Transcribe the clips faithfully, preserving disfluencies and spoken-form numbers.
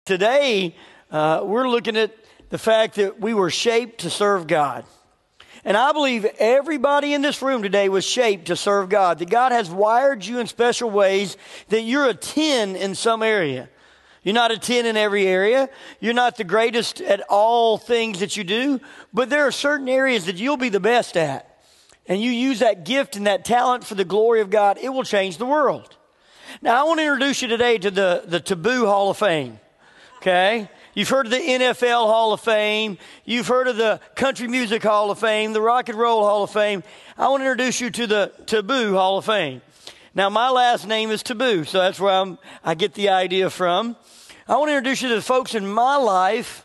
Today, uh, we're looking at the fact that we were shaped to serve God. And I believe everybody in this room today was shaped to serve God. That God has wired you in special ways that you're a ten in some area. You're not a ten in every area. You're not the greatest at all things that you do. But there are certain areas that you'll be the best at. And you use that gift and that talent for the glory of God, it will change the world. Now, I want to introduce you today to the, the Taboo Hall of Fame. Okay? You've heard of the N F L Hall of Fame. You've heard of the Country Music Hall of Fame, the Rock and Roll Hall of Fame. I want to introduce you to the Taboo Hall of Fame. Now, my last name is Taboo, so that's where I'm, I get the idea from. I want to introduce you to the folks in my life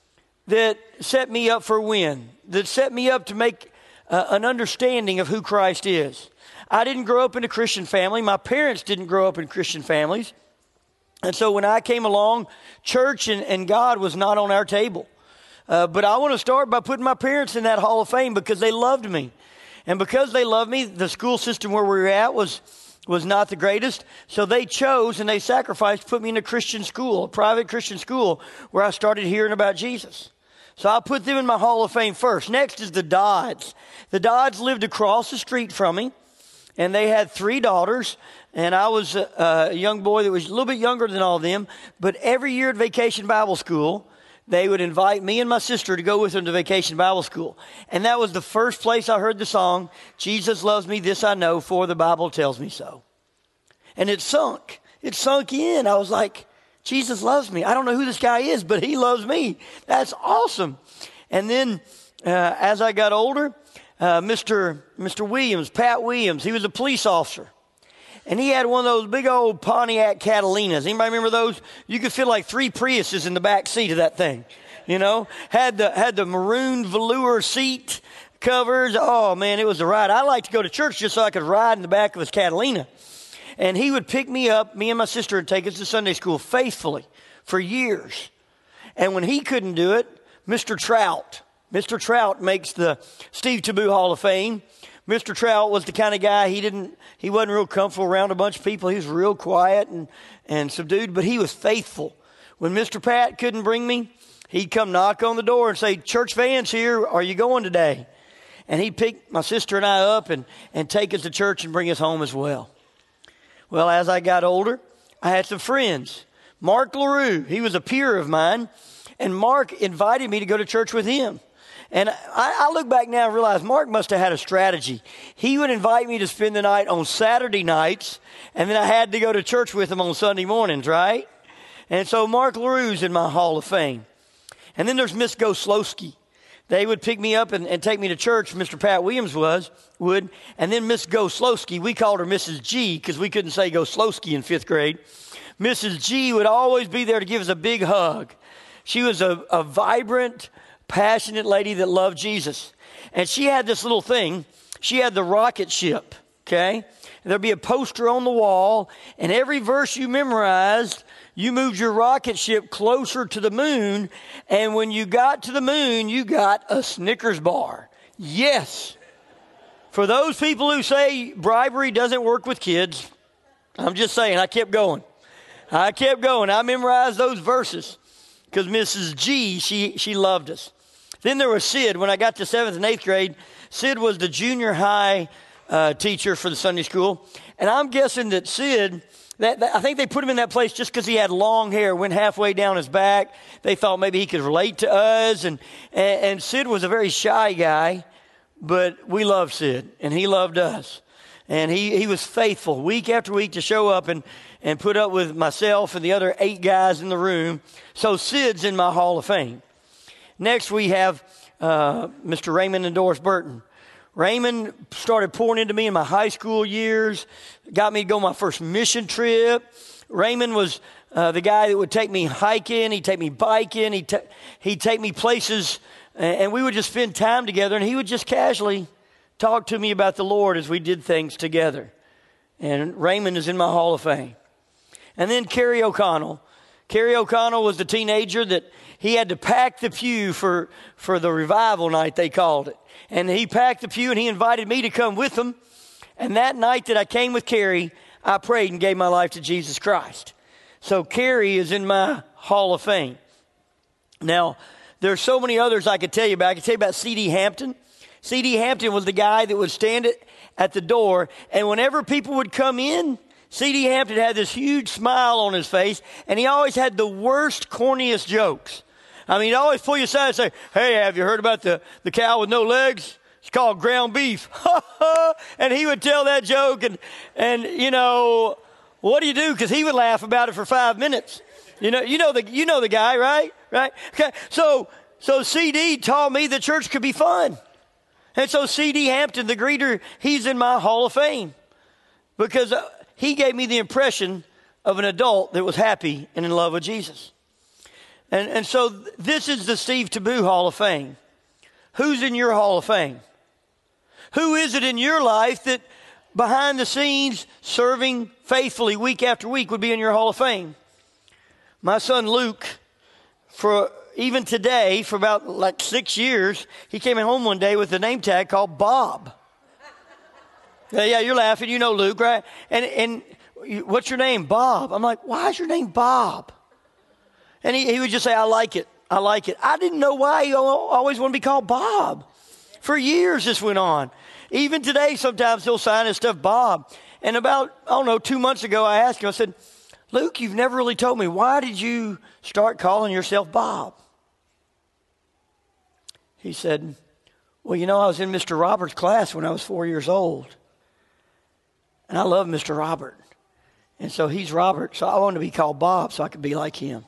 that set me up for a win, that set me up to make uh, an understanding of who Christ is. I didn't grow up in a Christian family. My parents didn't grow up in Christian families. And so when I came along, church and, and God was not on our table. Uh, but I want to start by putting my parents in that Hall of Fame because they loved me. And because they loved me, the school system where we were at was, was not the greatest. So they chose and they sacrificed to put me in a Christian school, a private Christian school, where I started hearing about Jesus. So I put them in my Hall of Fame first. Next is the Dodds. The Dodds lived across the street from me. And they had three daughters, and I was a, a young boy that was a little bit younger than all of them. But every year at Vacation Bible School, they would invite me and my sister to go with them to Vacation Bible School. And that was the first place I heard the song, Jesus loves me, this I know, for the Bible tells me so. And it sunk. It sunk in. I was like, Jesus loves me. I don't know who this guy is, but he loves me. That's awesome. And then uh, as I got older, Uh, Mister Mister Williams, Pat Williams, he was a police officer. And he had one of those big old Pontiac Catalinas. Anybody remember those? You could fit like three Priuses in the back seat of that thing. You know, had the, had the maroon velour seat covers. Oh man, it was a ride. I liked to go to church just so I could ride in the back of his Catalina. And he would pick me up, me and my sister, and take us to Sunday school faithfully for years. And when he couldn't do it, Mister Trout, Mister Trout makes the Steve Taboo Hall of Fame. Mister Trout was the kind of guy, he didn't, he wasn't real comfortable around a bunch of people. He was real quiet and, and subdued, but he was faithful. When Mister Pat couldn't bring me, he'd come knock on the door and say, church van's here, are you going today? And he'd pick my sister and I up and, and take us to church and bring us home as well. Well, as I got older, I had some friends. Mark LaRue, he was a peer of mine, and Mark invited me to go to church with him. And I, I look back now and realize Mark must have had a strategy. He would invite me to spend the night on Saturday nights, and then I had to go to church with him on Sunday mornings, right? And so Mark LaRue's in my Hall of Fame. And then there's Miss Goslowski. They would pick me up and, and take me to church, Mister Pat Williams was, would. And then Miss Goslowski, we called her Missus G because we couldn't say Goslowski in fifth grade. Missus G would always be there to give us a big hug. She was a, a vibrant, passionate lady that loved Jesus. And she had this little thing. She had the rocket ship, okay? And there'd be a poster on the wall, and every verse you memorized, you moved your rocket ship closer to the moon, and when you got to the moon, you got a Snickers bar. Yes. For those people who say bribery doesn't work with kids, I'm just saying, I kept going. I kept going. I memorized those verses. Because Missus G, she, she loved us. Then there was Sid. When I got to seventh and eighth grade, Sid was the junior high uh, teacher for the Sunday school. And I'm guessing that Sid, that, that I think they put him in that place just because he had long hair, went halfway down his back. They thought maybe he could relate to us. And, and, and Sid was a very shy guy, but we loved Sid, and he loved us. And he, he was faithful week after week to show up and, and put up with myself and the other eight guys in the room. So Sid's in my Hall of Fame. Next we have uh, Mister Raymond and Doris Burton. Raymond started pouring into me in my high school years, got me to go on my first mission trip. Raymond was uh, the guy that would take me hiking, he'd take me biking, he'd, ta- he'd take me places, and, and we would just spend time together, and he would just casually talk to me about the Lord as we did things together. And Raymond is in my Hall of Fame. And then Kerry O'Connell. Kerry O'Connell was the teenager that he had to pack the pew for, for the revival night, they called it. And he packed the pew and he invited me to come with him. And that night that I came with Kerry, I prayed and gave my life to Jesus Christ. So Kerry is in my Hall of Fame. Now, there's so many others I could tell you about. I could tell you about C D Hampton. C D Hampton was the guy that would stand at, at the door, and whenever people would come in, C D Hampton had this huge smile on his face, and he always had the worst, corniest jokes. I mean, he'd always pull you aside and say, hey, have you heard about the, the cow with no legs? It's called ground beef. And he would tell that joke, and, and you know, what do you do? Because he would laugh about it for five minutes. You know, you know the you know the guy, right? Right? Okay. So so C D taught me that church could be fun. And so C D Hampton, the greeter, he's in my Hall of Fame because uh, he gave me the impression of an adult that was happy and in love with Jesus. And and so th- this is the Steve Taboo Hall of Fame. Who's in your Hall of Fame? Who is it in your life that behind the scenes, serving faithfully week after week would be in your Hall of Fame? My son Luke, for even today, for about like six years, he came home one day with a name tag called Bob. Yeah, yeah, you're laughing. You know Luke, right? And and what's your name? Bob. I'm like, why is your name Bob? And he, he would just say, I like it. I like it. I didn't know why he always wanted to be called Bob. For years this went on. Even today, sometimes he'll sign his stuff Bob. And about, I don't know, two months ago, I asked him, I said, Luke, you've never really told me, why did you start calling yourself Bob? He said, well, you know, I was in Mister Robert's class when I was four years old. And I love Mister Robert. And so he's Robert, so I wanted to be called Bob so I could be like him.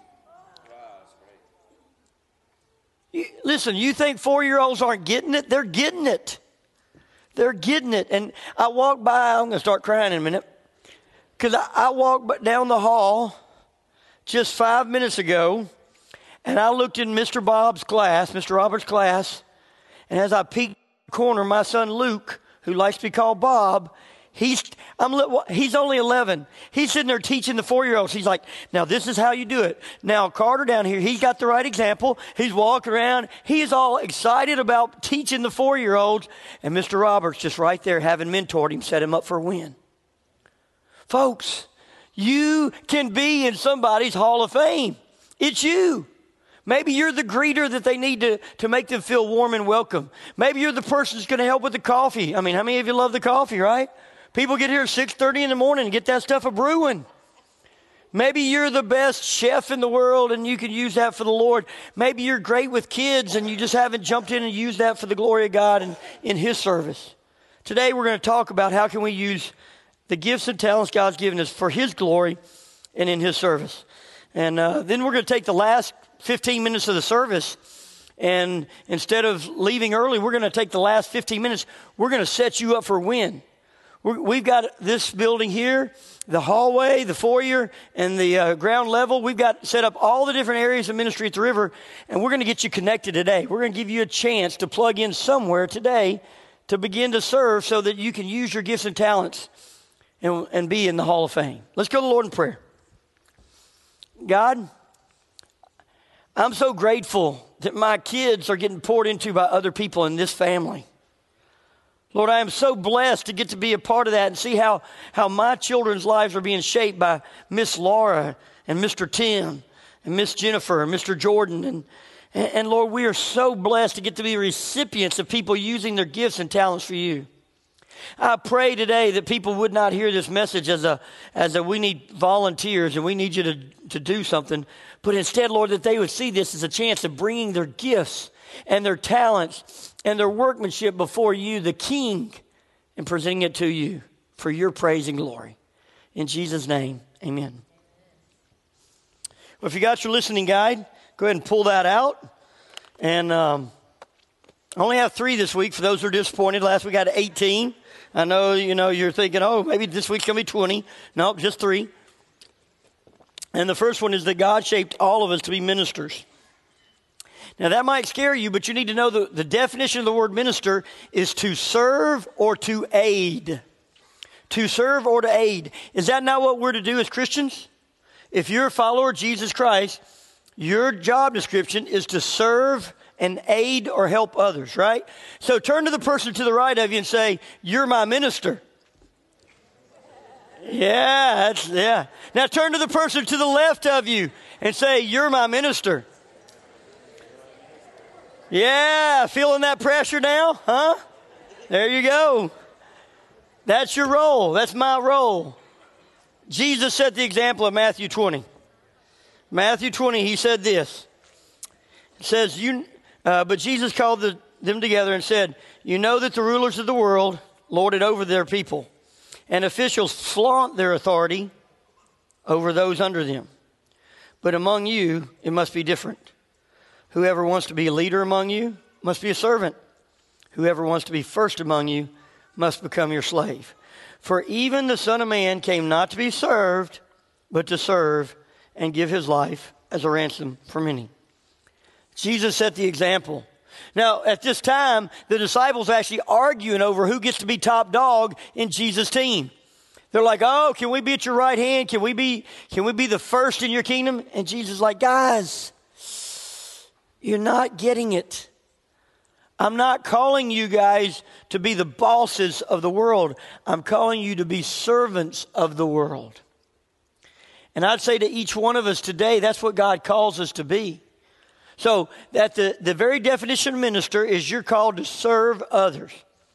You, listen, you think four-year-olds aren't getting it? They're getting it. They're getting it. And I walked by, I'm going to start crying in a minute. Because I, I walked down the hall just five minutes ago, and I looked in Mister Bob's class, Mister Robert's class, and as I peeked in the corner, my son Luke, who likes to be called Bob, he's I'm he's only eleven. He's sitting there teaching the four-year-olds. He's like, now this is how you do it. Now Carter down here, he's got the right example. He's walking around. He's all excited about teaching the four-year-olds, and Mister Roberts just right there having mentored him, set him up for a win. Folks, you can be in somebody's Hall of Fame. It's you. Maybe you're the greeter that they need to, to make them feel warm and welcome. Maybe you're the person that's going to help with the coffee. I mean, how many of you love the coffee, right? People get here at six thirty in the morning and get that stuff a brewing. Maybe you're the best chef in the world and you can use that for the Lord. Maybe you're great with kids and you just haven't jumped in and used that for the glory of God and in His service. Today we're going to talk about how can we use the gifts and talents God's given us for His glory and in His service. And uh, then we're going to take the last fifteen minutes of the service, and instead of leaving early, we're going to take the last fifteen minutes. We're going to set you up for a win. We're, we've got this building here, the hallway, the foyer, and the uh, ground level. We've got set up all the different areas of ministry at the river, and we're going to get you connected today. We're going to give you a chance to plug in somewhere today to begin to serve so that you can use your gifts and talents and, and be in the Hall of Fame. Let's go to the Lord in prayer. God, I'm so grateful that my kids are getting poured into by other people in this family. Lord, I am so blessed to get to be a part of that and see how, how my children's lives are being shaped by Miss Laura and Mister Tim and Miss Jennifer and Mister Jordan. And, and, and Lord, we are so blessed to get to be recipients of people using their gifts and talents for you. I pray today that people would not hear this message as a, as a we need volunteers and we need you to, to do something, but instead, Lord, that they would see this as a chance of bringing their gifts and their talents and their workmanship before you, the King, and presenting it to you for your praise and glory. In Jesus' name, amen. Well, if you got your listening guide, go ahead and pull that out. And um, I only have three this week for those who are disappointed. Last week I had eighteen. I know, you know, you're thinking, oh, maybe this week's going to be twenty. No, just three. And the first one is that God shaped all of us to be ministers. Now, that might scare you, but you need to know the, the definition of the word minister is to serve or to aid. To serve or to aid. Is that not what we're to do as Christians? If you're a follower of Jesus Christ, your job description is to serve and aid or help others, right? So turn to the person to the right of you and say, you're my minister. Yeah, that's, yeah. Now turn to the person to the left of you and say, you're my minister. Yeah, feeling that pressure now, huh? There you go. That's your role. That's my role. Jesus set the example of Matthew twenty. Matthew twenty, he said this. It says, "You, uh, but Jesus called the, them together and said, you know that the rulers of the world lord it over their people, and officials flaunt their authority over those under them. But among you, it must be different. Whoever wants to be a leader among you must be a servant. Whoever wants to be first among you must become your slave. For even the Son of Man came not to be served, but to serve and give his life as a ransom for many." Jesus set the example. Now, at this time, the disciples are actually arguing over who gets to be top dog in Jesus' team. They're like, oh, can we be at your right hand? Can we be, can we be the first in your kingdom? And Jesus is like, guys, you're not getting it. I'm not calling you guys to be the bosses of the world. I'm calling you to be servants of the world. And I'd say to each one of us today, that's what God calls us to be. So that the, the very definition of minister is you're called to serve others.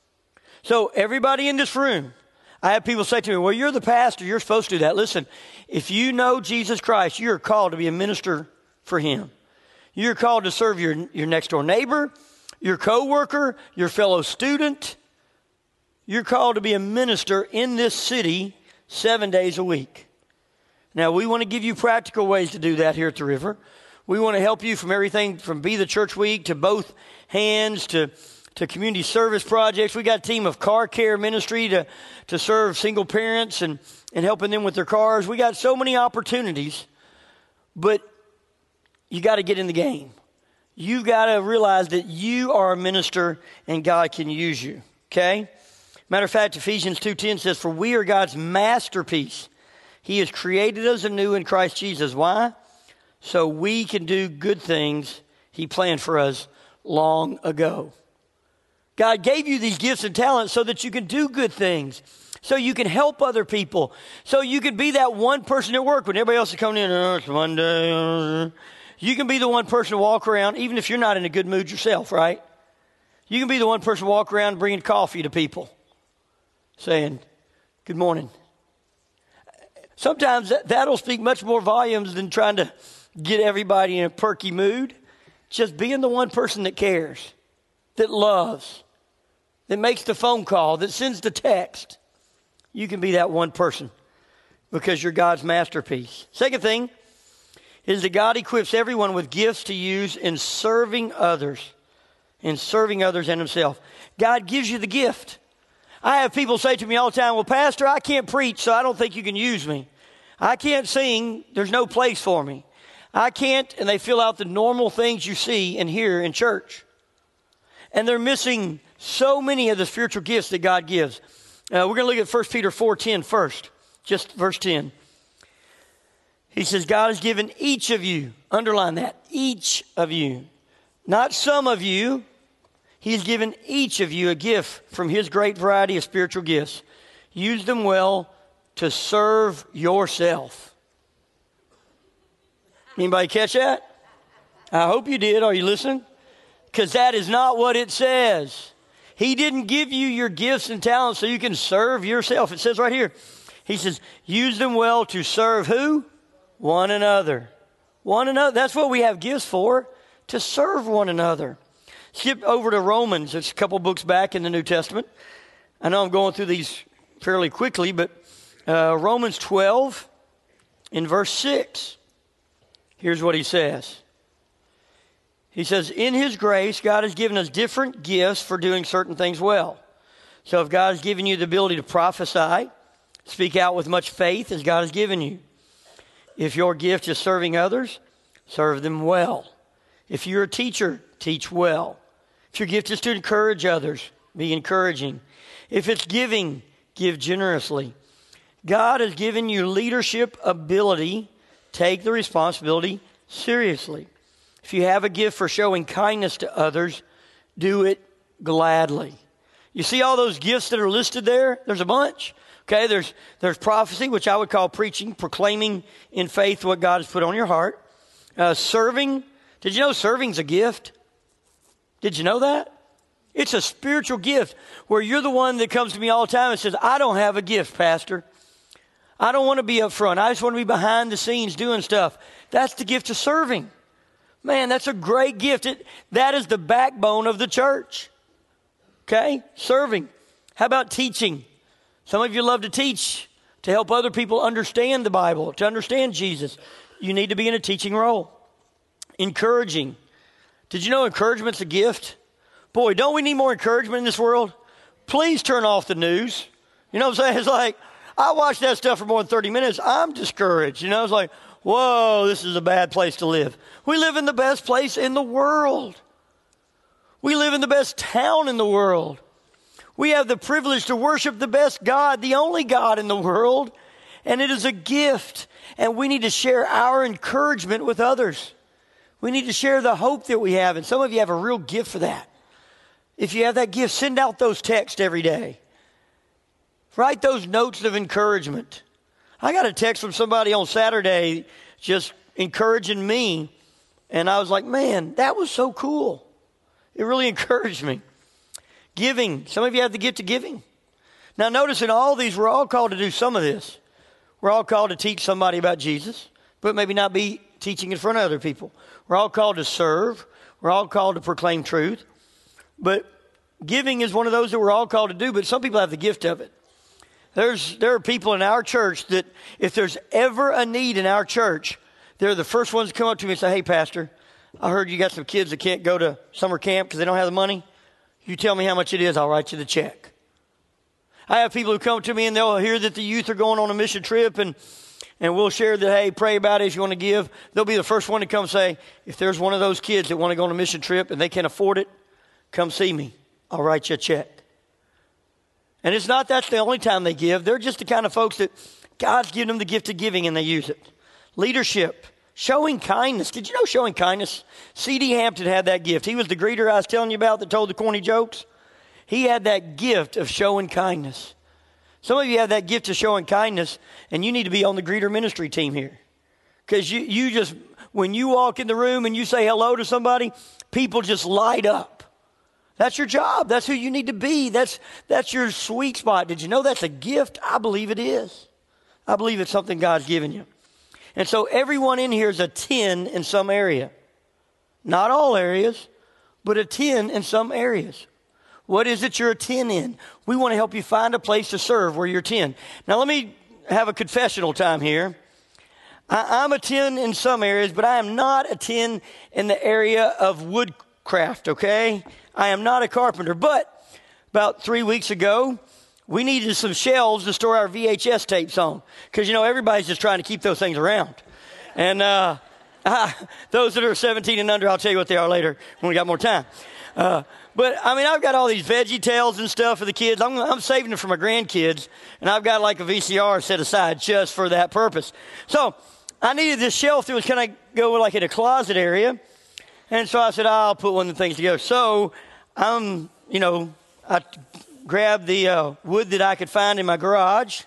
So everybody in this room, I have people say to me, well, you're the pastor, you're supposed to do that. Listen, if you know Jesus Christ, you're called to be a minister for him. You're called to serve your, your next door neighbor, your coworker, your fellow student. You're called to be a minister in this city seven days a week. Now, we want to give you practical ways to do that here at the River. We want to help you from everything from Be the Church Week to Both Hands to, to community service projects. We got a team of car care ministry to, to serve single parents and, and helping them with their cars. We got so many opportunities, but you got to get in the game. You got to realize that you are a minister and God can use you, okay? Matter of fact, Ephesians two ten says, for we are God's masterpiece. He has created us anew in Christ Jesus. Why? So we can do good things he planned for us long ago. God gave you these gifts and talents so that you can do good things, so you can help other people, so you can be that one person at work when everybody else is coming in, oh, it's Monday. You can be the one person to walk around, even if you're not in a good mood yourself, right? You can be the one person to walk around bringing coffee to people, saying, good morning. Sometimes that, that'll speak much more volumes than trying to get everybody in a perky mood. Just being the one person that cares, that loves, that makes the phone call, that sends the text. You can be that one person because you're God's masterpiece. Second thing is that God equips everyone with gifts to use in serving others, in serving others and himself. God gives you the gift. I have people say to me all the time, well, Pastor, I can't preach, so I don't think you can use me. I can't sing. There's no place for me. I can't, and they fill out the normal things you see and hear in church. And they're missing so many of the spiritual gifts that God gives. Uh, we're going to look at First Peter four ten first, just verse ten. He says, God has given each of you, underline that, each of you, not some of you. He's given each of you a gift from his great variety of spiritual gifts. Use them well to serve yourself. Anybody catch that? I hope you did. Are you listening? Because that is not what it says. He didn't give you your gifts and talents so you can serve yourself. It says right here, he says, use them well to serve who? One another. One another. That's what we have gifts for, to serve one another. Skip over to Romans. It's a couple books back in the New Testament. I know I'm going through these fairly quickly, but uh, Romans twelve in verse six. Here's what he says. He says, in his grace, God has given us different gifts for doing certain things well. So if God has given you the ability to prophesy, speak out with much faith as God has given you. If your gift is serving others, serve them well. If you're a teacher, teach well. If your gift is to encourage others, be encouraging. If it's giving, give generously. God has given you leadership ability. Take the responsibility seriously. If you have a gift for showing kindness to others, do it gladly. You see all those gifts that are listed there? There's a bunch. Okay, there's there's prophecy, which I would call preaching, proclaiming in faith what God has put on your heart. Uh, serving. Did you know serving's a gift? Did you know that? It's a spiritual gift where you're the one that comes to me all the time and says, I don't have a gift, Pastor. I don't want to be up front. I just want to be behind the scenes doing stuff. That's the gift of serving. Man, that's a great gift. It, that is the backbone of the church. Okay? Serving. How about teaching? Some of you love to teach to help other people understand the Bible, to understand Jesus. You need to be in a teaching role. Encouraging. Did you know encouragement's a gift? Boy, don't we need more encouragement in this world? Please turn off the news. You know what I'm saying? It's like, I watch that stuff for more than thirty minutes. I'm discouraged. You know, it's like, whoa, this is a bad place to live. We live in the best place in the world. We live in the best town in the world. We have the privilege to worship the best God, the only God in the world. And it is a gift. And we need to share our encouragement with others. We need to share the hope that we have. And some of you have a real gift for that. If you have that gift, send out those texts every day. Write those notes of encouragement. I got a text from somebody on Saturday just encouraging me. And I was like, man, that was so cool. It really encouraged me. Giving. Some of you have the gift of giving. Now notice in all these, we're all called to do some of this. We're all called to teach somebody about Jesus, but maybe not be teaching in front of other people. We're all called to serve. We're all called to proclaim truth. But giving is one of those that we're all called to do, but some people have the gift of it. There's, there are people in our church that if there's ever a need in our church, they're the first ones to come up to me and say, hey, Pastor, I heard you got some kids that can't go to summer camp because they don't have the money. You tell me how much it is, I'll write you the check. I have people who come to me and they'll hear that the youth are going on a mission trip and, and we'll share that, hey, pray about it if you want to give. They'll be the first one to come say, if there's one of those kids that want to go on a mission trip and they can't afford it, come see me. I'll write you a check. And it's not that's the only time they give. They're just the kind of folks that God's given them the gift of giving and they use it. Leadership. Showing kindness. Did you know showing kindness? C D Hampton had that gift. He was the greeter I was telling you about that told the corny jokes. He had that gift of showing kindness. Some of you have that gift of showing kindness, and you need to be on the greeter ministry team here. Because you, you just, when you walk in the room and you say hello to somebody, people just light up. That's your job. That's who you need to be. That's, that's your sweet spot. Did you know that's a gift? I believe it is. I believe it's something God's given you. And so everyone in here is a ten in some area. Not all areas, but a ten in some areas. What is it you're a ten in? We want to help you find a place to serve where you're ten. Now let me have a confessional time here. I, I'm a ten in some areas, but I am not a ten in the area of woodcraft, okay? I am not a carpenter, but about three weeks ago, we needed some shelves to store our V H S tapes on. Because, you know, everybody's just trying to keep those things around. And uh, I, those that are seventeen and under, I'll tell you what they are later when we got more time. Uh, but, I mean, I've got all these Veggie Tales and stuff for the kids. I'm, I'm saving them for my grandkids. And I've got like a V C R set aside just for that purpose. So I needed this shelf that was kind of go like in a closet area. And so I said, oh, I'll put one of the things together. So I'm, you know, I grabbed the uh, wood that I could find in my garage.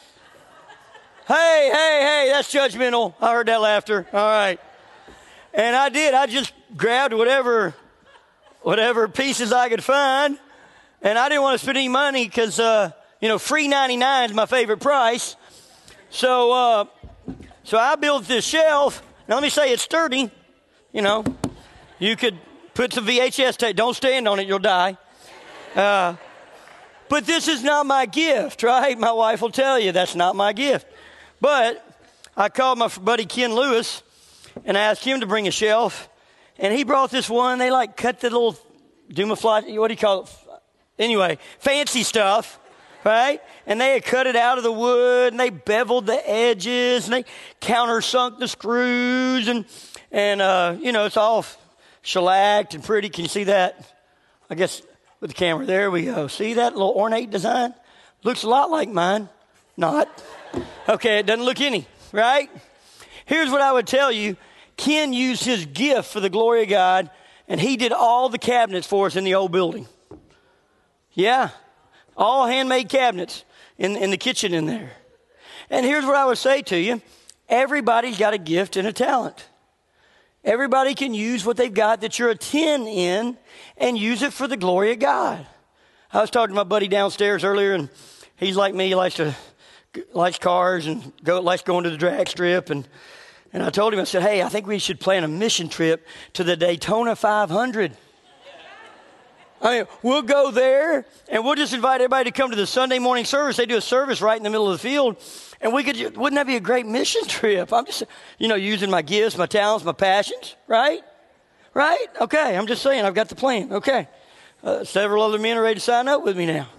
Hey, hey, hey, that's judgmental. I heard that laughter. All right. And I did. I just grabbed whatever whatever pieces I could find. And I didn't want to spend any money because, uh, you know, free ninety-nine is my favorite price. So, uh, so I built this shelf. Now, let me say it's sturdy. You know, you could put some V H S tape. Don't stand on it. You'll die. Uh, but this is not my gift, right? My wife will tell you that's not my gift. But I called my buddy Ken Lewis and I asked him to bring a shelf. And he brought this one. They like cut the little Dumafly, what do you call it? Anyway, fancy stuff, right? And they had cut it out of the wood and they beveled the edges and they countersunk the screws. And, and uh, you know, it's all shellacked and pretty. Can you see that? I guess with the camera. There we go. See that little ornate design? Looks a lot like mine. Not. Okay, it doesn't look any, right? Here's what I would tell you. Ken used his gift for the glory of God, and he did all the cabinets for us in the old building. Yeah, all handmade cabinets in, in the kitchen in there. And here's what I would say to you. Everybody's got a gift and a talent. Everybody can use what they've got that you're a ten in and use it for the glory of God. I was talking to my buddy downstairs earlier, and he's like me. He likes to likes cars and go likes going to the drag strip. And and I told him, I said, hey, I think we should plan a mission trip to the Daytona five hundred. I mean, we'll go there, and we'll just invite everybody to come to the Sunday morning service. They do a service right in the middle of the field, and we could. Wouldn't that be a great mission trip? I'm just, you know, using my gifts, my talents, my passions, right? Right? Okay, I'm just saying, I've got the plan. Okay. Uh, several other men are ready to sign up with me now.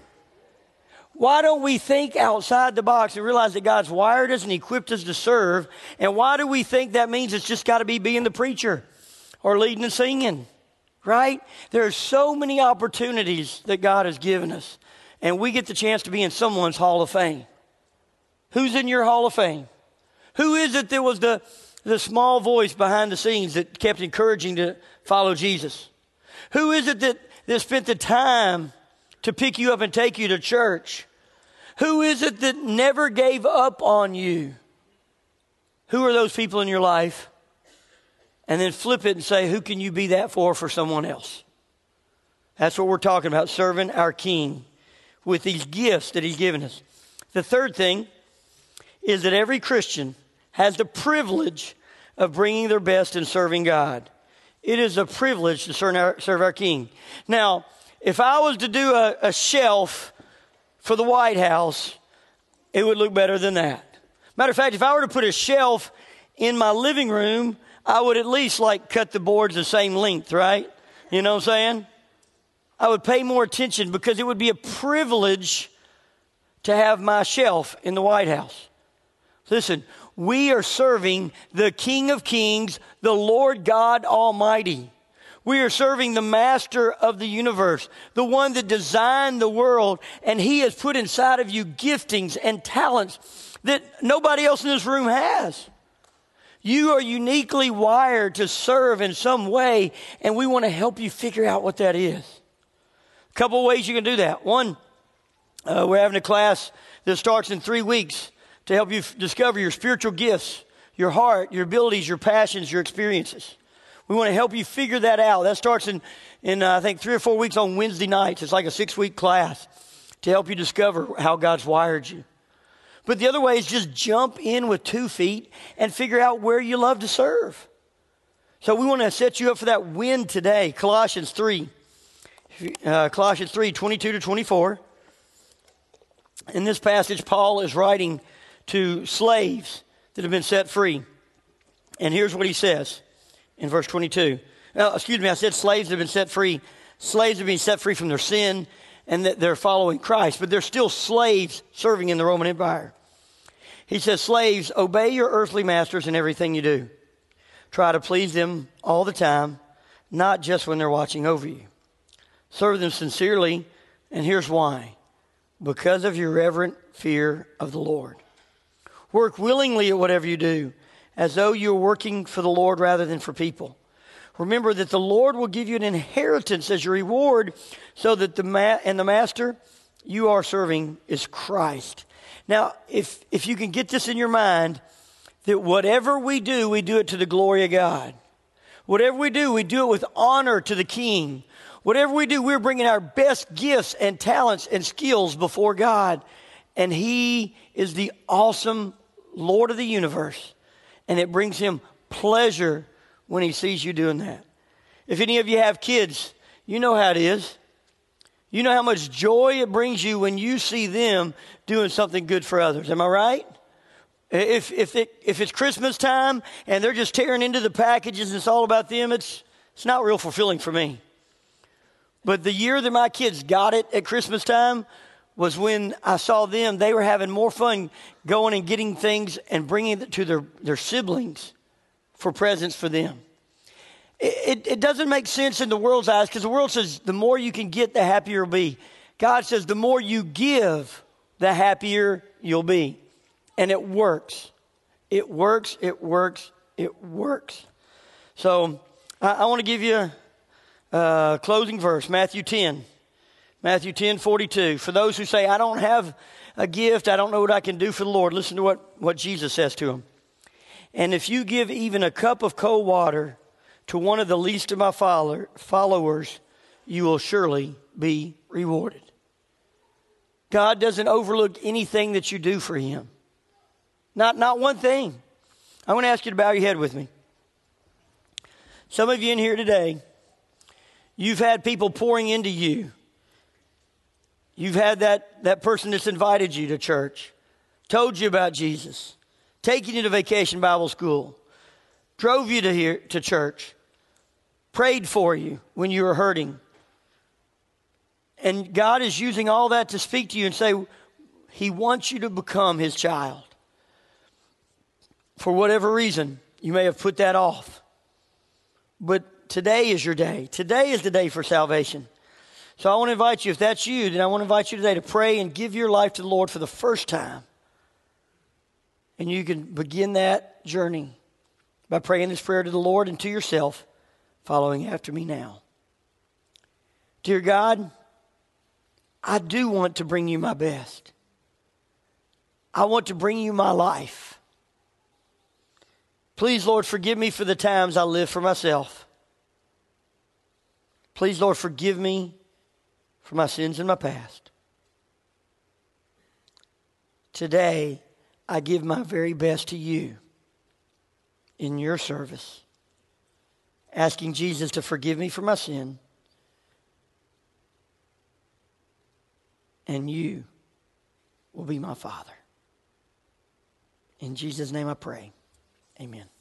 Why don't we think outside the box and realize that God's wired us and equipped us to serve? And why do we think that means it's just got to be being the preacher or leading and singing? Right? There are so many opportunities that God has given us, and we get the chance to be in someone's Hall of Fame. Who's in your Hall of Fame? Who is it that was the, the small voice behind the scenes that kept encouraging to follow Jesus? Who is it that, that spent the time to pick you up and take you to church? Who is it that never gave up on you? Who are those people in your life? And then flip it and say, who can you be that for for someone else? That's what we're talking about, serving our King with these gifts that he's given us. The third thing is that every Christian has the privilege of bringing their best in serving God. It is a privilege to serve our, serve our King. Now, if I was to do a, a shelf for the White House, it would look better than that. Matter of fact, if I were to put a shelf in my living room, I would at least like cut the boards the same length, right? You know what I'm saying? I would pay more attention because it would be a privilege to have my shelf in the White House. Listen, we are serving the King of Kings, the Lord God Almighty. We are serving the Master of the universe, the one that designed the world, and he has put inside of you giftings and talents that nobody else in this room has. You are uniquely wired to serve in some way, and we want to help you figure out what that is. A couple of ways you can do that. One, uh, we're having a class that starts in three weeks to help you f- discover your spiritual gifts, your heart, your abilities, your passions, your experiences. We want to help you figure that out. That starts in, in uh, I think, three or four weeks on Wednesday nights. It's like a six-week class to help you discover how God's wired you. But the other way is just jump in with two feet and figure out where you love to serve. So we want to set you up for that win today. Colossians three, uh, Colossians three, twenty-two to twenty-four. In this passage, Paul is writing to slaves that have been set free. And here's what he says in verse twenty-two. Uh, excuse me, I said slaves have been set free. Slaves have been set free from their sin and that they're following Christ. But they're still slaves serving in the Roman Empire. He says, slaves, obey your earthly masters in everything you do. Try to please them all the time, not just when they're watching over you. Serve them sincerely, and here's why. Because of your reverent fear of the Lord. Work willingly at whatever you do, as though you're working for the Lord rather than for people. Remember that the Lord will give you an inheritance as your reward, so that the ma- and the master you are serving is Christ. Now, if if you can get this in your mind, that whatever we do, we do it to the glory of God. Whatever we do, we do it with honor to the King. Whatever we do, we're bringing our best gifts and talents and skills before God. And he is the awesome Lord of the universe. And it brings him pleasure when he sees you doing that. If any of you have kids, you know how it is. You know how much joy it brings you when you see them doing something good for others. Am I right? If if it if it's Christmas time and they're just tearing into the packages and it's all about them, it's it's not real fulfilling for me. But the year that my kids got it at Christmas time was when I saw them. They were having more fun going and getting things and bringing it to their, their siblings for presents for them. It, it, it doesn't make sense in the world's eyes, because the world says the more you can get, the happier you'll be. God says the more you give, the happier you'll be. And it works. It works, it works, it works. So I, I want to give you a, a closing verse, Matthew ten. Matthew ten, forty-two. For those who say, I don't have a gift, I don't know what I can do for the Lord. Listen to what, what Jesus says to them. And if you give even a cup of cold water to one of the least of my follower, followers, you will surely be rewarded. God doesn't overlook anything that you do for him. Not, not one thing. I want to ask you to bow your head with me. Some of you in here today, you've had people pouring into you. You've had that, that person that's invited you to church, told you about Jesus, taken you to vacation Bible school, drove you to here to church, prayed for you when you were hurting. And God is using all that to speak to you and say, he wants you to become his child. For whatever reason, you may have put that off. But today is your day. Today is the day for salvation. So I want to invite you, if that's you, then I want to invite you today to pray and give your life to the Lord for the first time. And you can begin that journey by praying this prayer to the Lord and to yourself, following after me now. Dear God, I do want to bring you my best. I want to bring you my life. Please, Lord, forgive me for the times I live for myself. Please, Lord, forgive me for my sins in my past. Today, I give my very best to you in your service, asking Jesus to forgive me for my sin. And you will be my Father. In Jesus' name I pray. Amen.